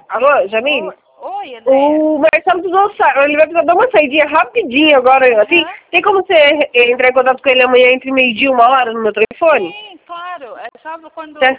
Alô, Jamile? Oi, Andréia. O Marcelo ele vai precisar dar uma saidinha rapidinho agora, assim. Tem como você entrar em contato com ele amanhã entre meio-dia e 1h no meu telefone? Sim, claro. É só quando... Tá.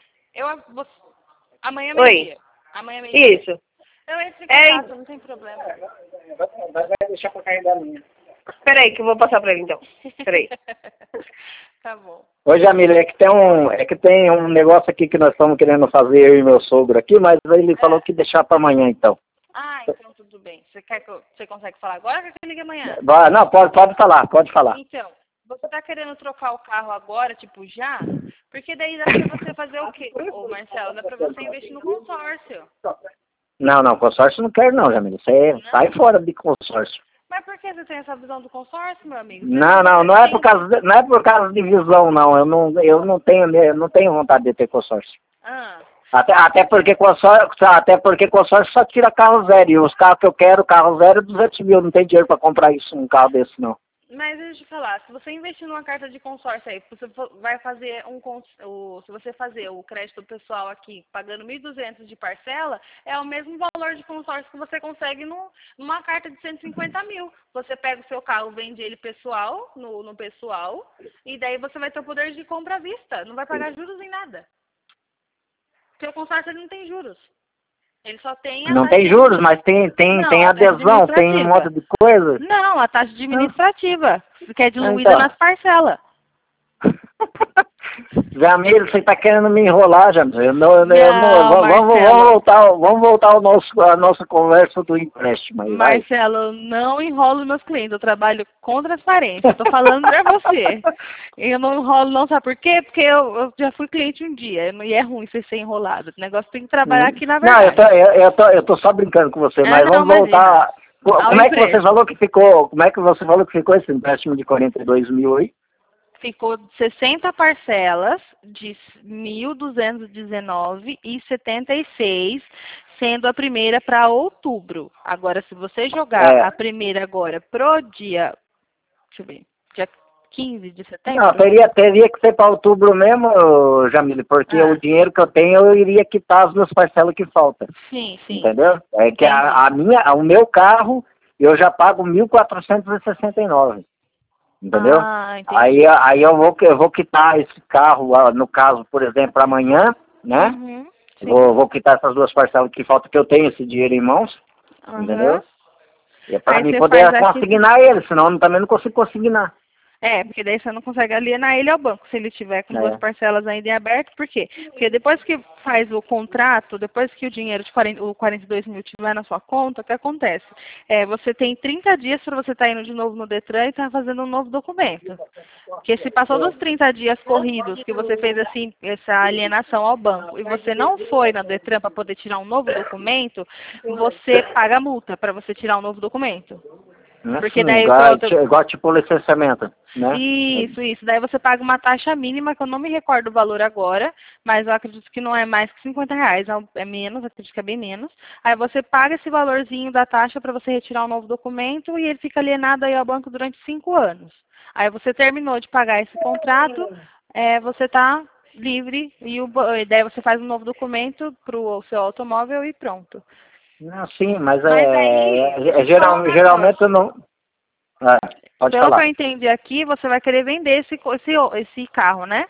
Amanhã é Oi. meio-dia. Amanhã é meio-dia. Isso. Eu entro em contato, não tem problema. Vai deixar pra carregar a minha. Peraí, que eu vou passar pra ele então. Peraí. Tá bom. Ô, Jamila, é que tem um negócio aqui que nós estamos querendo fazer, eu e meu sogro aqui, mas ele falou que deixar para amanhã, então. Ah, então tudo bem. Você consegue falar agora ou quer que eu ligue amanhã? Não, pode falar, pode falar. Então, você tá querendo trocar o carro agora, tipo, já? Porque daí dá pra você fazer o quê, ô Marcelo? Dá pra você investir no consórcio. Não, consórcio não quero não, Jamila. Você sai fora de consórcio. Mas por que você tem essa visão do consórcio, meu amigo? Não é por causa de visão, não. Eu não tenho vontade de ter consórcio. Ah. Até porque consórcio só tira carro zero. E os carros que eu quero, carro zero, 200 mil. Não tem dinheiro para comprar isso, um carro desse, não. Mas deixa eu te falar, se você investir numa carta de consórcio aí, você vai fazer se você fazer o crédito pessoal aqui pagando 1.200 de parcela, é o mesmo valor de consórcio que você consegue numa carta de 150 mil. Você pega o seu carro, vende ele pessoal, no pessoal, e daí você vai ter o poder de compra à vista, não vai pagar juros em nada. Porque o consórcio ele não tem juros. Ele só tem Não tem juros, mas tem adesão, tem um monte de coisa. Não, a taxa administrativa, que é diluída nas parcelas. Jamil, você está querendo me enrolar, Jamil. Vamos voltar à nossa conversa do empréstimo aí. Marcelo, eu não enrolo meus clientes, eu trabalho com transparência. Estou falando para você. Eu não enrolo não, sabe por quê? Porque eu já fui cliente um dia e é ruim você ser enrolado. O negócio tem que trabalhar aqui na verdade. Não, eu tô só brincando com você, mas vamos voltar. Como é que você falou que ficou esse empréstimo de 42 mil aí? Ficou 60 parcelas de 1.219,76, sendo a primeira para outubro. Agora, se você jogar a primeira agora pro dia 15 de setembro... Não, teria que ser para outubro mesmo, Jamile, porque o dinheiro que eu tenho, eu iria quitar as duas parcelas que faltam. Sim. Entendeu? É que o meu carro, eu já pago 1.469. Entendeu? Aí eu vou quitar esse carro, no caso, por exemplo, amanhã, né? Vou quitar essas duas parcelas que faltam, que eu tenho esse dinheiro em mãos, entendeu? E é para mim poder consignar ele, senão também não consigo consignar. Porque daí você não consegue alienar ele ao banco, se ele tiver com duas parcelas ainda em aberto. Por quê? Porque depois que faz o contrato, depois que o dinheiro de 42 mil estiver na sua conta, o que acontece? Você tem 30 dias para você estar indo de novo no Detran e estar fazendo um novo documento. Porque se passou dos 30 dias corridos que você fez assim, essa alienação ao banco, e você não foi na Detran para poder tirar um novo documento, você paga multa para você tirar um novo documento. Porque daí igual tipo licenciamento, né? Isso. Daí você paga uma taxa mínima, que eu não me recordo o valor agora, mas eu acredito que não é mais que R$50, é menos, acredito que é bem menos. Aí você paga esse valorzinho da taxa para você retirar um novo documento e ele fica alienado aí ao banco durante 5 anos. Aí você terminou de pagar esse contrato, você está livre e daí você faz um novo documento para o seu automóvel e pronto. Não, sim, mas geralmente eu não... pode Pelo falar. que eu entendi aqui, você vai querer vender esse carro, né?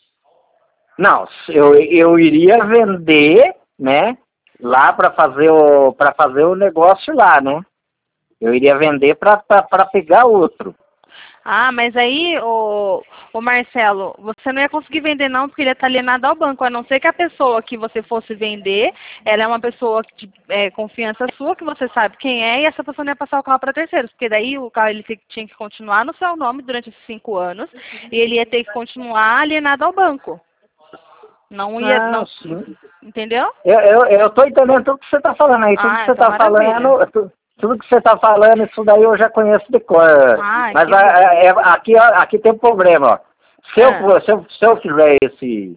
Não, eu iria vender, né, lá para fazer o negócio lá, né? Eu iria vender para pegar outro. Mas aí, o Marcelo, você não ia conseguir vender não, porque ele ia estar alienado ao banco, a não ser que a pessoa que você fosse vender, ela é uma pessoa de confiança sua, que você sabe quem é, e essa pessoa não ia passar o carro para terceiros, porque daí o carro ele tinha que continuar no seu nome durante esses 5 anos, e ele ia ter que continuar alienado ao banco. Não ia... Entendeu? Eu tô entendendo tudo que você tá falando aí, tudo que você tá falando... Tudo que você está falando, isso daí eu já conheço de cor. Mas aqui tem um problema, ó. Se eu fizer esse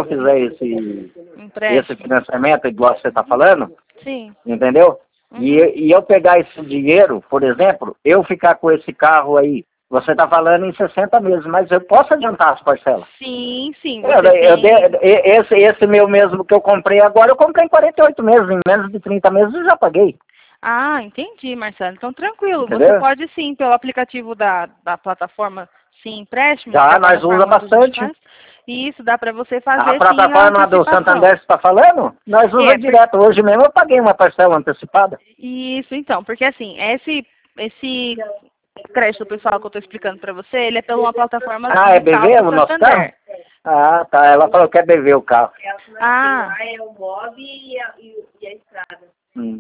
financiamento, igual você está falando, entendeu? E eu pegar esse dinheiro, por exemplo, eu ficar com esse carro aí Você está falando em 60 meses, mas eu posso adiantar as parcelas? Sim, sim. Esse meu mesmo que eu comprei agora, eu comprei em 48 meses, em menos de 30 meses eu já paguei. Ah, entendi, Marcelo. Então, tranquilo. Entendeu? Você pode sim, pelo aplicativo da plataforma Sim Empréstimo. Já, nós usa bastante. Isso, dá para você fazer a plataforma sim, do Santander você está falando? Nós usa direto. Hoje mesmo eu paguei uma parcela antecipada. Isso, então, porque assim, esse crédito pessoal que eu estou explicando para você, ele é pela uma plataforma digital é BV do o nosso Santander. carro? Ah, tá. Ela falou que é BV o carro. É o MOB e a estrada.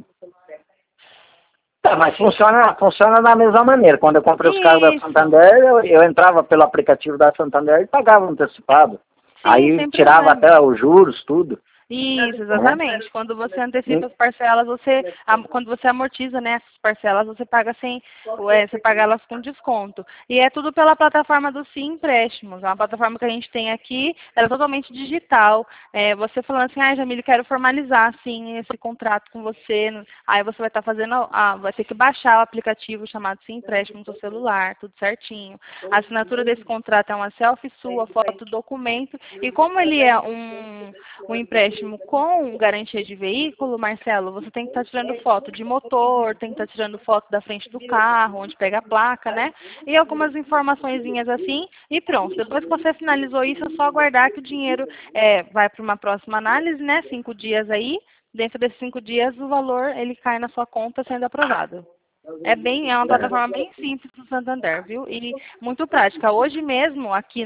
Tá, mas funciona da mesma maneira. Quando eu comprei os carros da Santander, eu entrava pelo aplicativo da Santander e pagava antecipado. Sim, aí tirava até os juros, tudo. Isso, exatamente. Quando você antecipa as parcelas, quando você amortiza, né, essas parcelas, você paga você paga elas com desconto. E é tudo pela plataforma do Sim Empréstimos. É uma plataforma que a gente tem aqui, ela é totalmente digital. Você falando assim, Jamile, quero formalizar assim esse contrato com você. Aí você vai estar vai ter que baixar o aplicativo chamado Sim Empréstimo no seu celular, tudo certinho. A assinatura desse contrato é uma selfie sua, foto do documento. E como ele é um empréstimo com garantia de veículo, Marcelo, você tem que estar tirando foto de motor, tem que estar tirando foto da frente do carro, onde pega a placa, né? E algumas informaçõezinhas assim, e pronto. Depois que você finalizou isso, é só aguardar que o dinheiro vai para uma próxima análise, né? 5 dias aí. Dentro desses 5 dias, o valor ele cai na sua conta sendo aprovado. É uma plataforma bem simples do Santander, viu? E muito prática. Hoje mesmo, aqui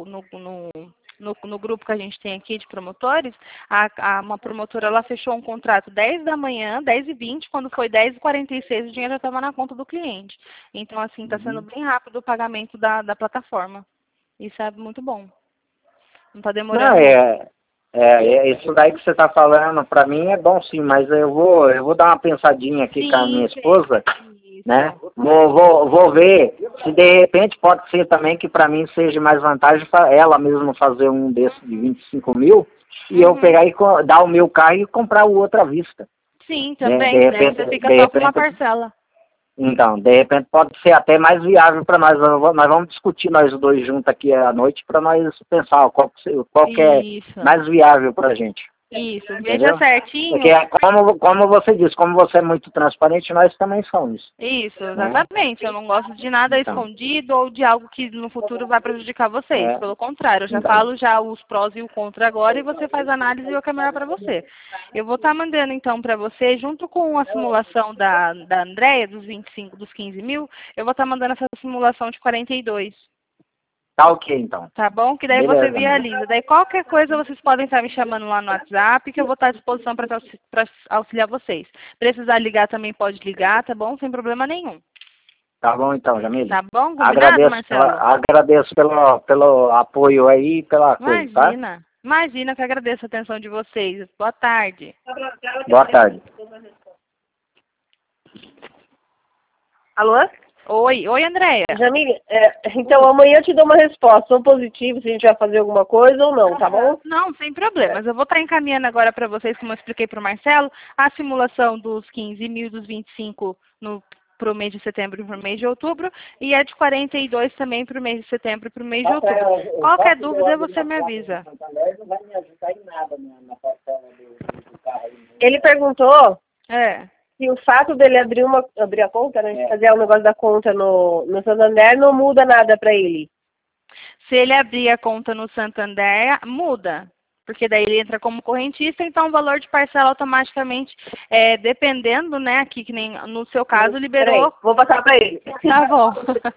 no grupo que a gente tem aqui de promotores, uma promotora ela fechou um contrato 10 da manhã, 10h20, quando foi 10h46 o dinheiro já estava na conta do cliente. Então, assim, está sendo bem rápido o pagamento da plataforma. Isso é muito bom. Não está demorando. Isso daí que você está falando, para mim é bom sim, mas eu vou dar uma pensadinha aqui com a minha esposa, né? Vou ver se de repente pode ser também que para mim seja mais vantagem ela mesma fazer um desses de 25 mil e eu pegar e dar o meu carro e comprar o outro à vista. Sim, também. De repente, você fica só com uma parcela. Então, de repente pode ser até mais viável para nós. Nós vamos discutir nós dois juntos aqui à noite para nós pensar qual que é mais viável para a gente. Isso, veja certinho. Porque como você disse, como você é muito transparente, nós também somos. Isso, exatamente. Eu não gosto de nada escondido ou de algo que no futuro vai prejudicar vocês. Pelo contrário, eu já falo os prós e o contra agora e você faz a análise e o que é melhor para você. Eu vou estar mandando então para você, junto com a simulação da Andréia, dos 15 mil, eu vou estar mandando essa simulação de 42. Tá ok, então. Tá bom? Que daí você visualiza. Daí qualquer coisa vocês podem estar me chamando lá no WhatsApp, que eu vou estar à disposição para auxiliar vocês. Precisar ligar também pode ligar, tá bom? Sem problema nenhum. Tá bom então, Jamile. Tá bom? Combinado, Marcelo? Agradeço pelo apoio aí, pela coisa, tá? Imagina que agradeço a atenção de vocês. Boa tarde. Boa tarde. Alô? Oi, Andréia. Jamile, então amanhã eu te dou uma resposta, ou positiva, se a gente vai fazer alguma coisa ou não, tá bom? Não, sem problemas. Eu vou estar encaminhando agora para vocês, como eu expliquei para o Marcelo, a simulação dos 15 mil e dos 25 para o mês de setembro e para o mês de outubro, e a de 42 também para o mês de setembro e para o mês de outubro. Qualquer dúvida, você me avisa. Ele perguntou... E o fato dele abrir a conta, né? Fazer o negócio da conta no Santander não muda nada para ele. Se ele abrir a conta no Santander, muda. Porque daí ele entra como correntista, então o valor de parcela automaticamente, dependendo, né, aqui que nem no seu caso, liberou... Vou passar para ele. Tá bom.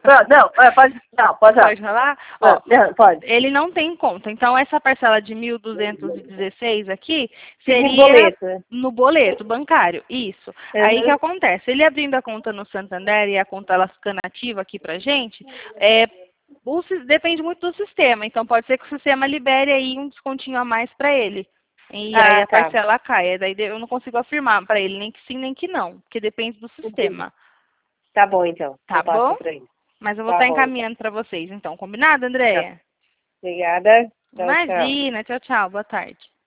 Pode falar? Pode. Ele não tem conta, então essa parcela de 1.216 aqui seria no boleto bancário, isso. Aí o que acontece? Ele abrindo a conta no Santander e a conta ela ficando ativa aqui pra gente, depende muito do sistema, então pode ser que o sistema libere aí um descontinho a mais para ele. E aí a parcela cai. Daí eu não consigo afirmar para ele nem que sim, nem que não, porque depende do sistema. Tá bom, então. Tá bom? Mas eu vou estar encaminhando para vocês, então. Combinado, Andréia? Obrigada. Imagina. Tchau, tchau. Boa tarde.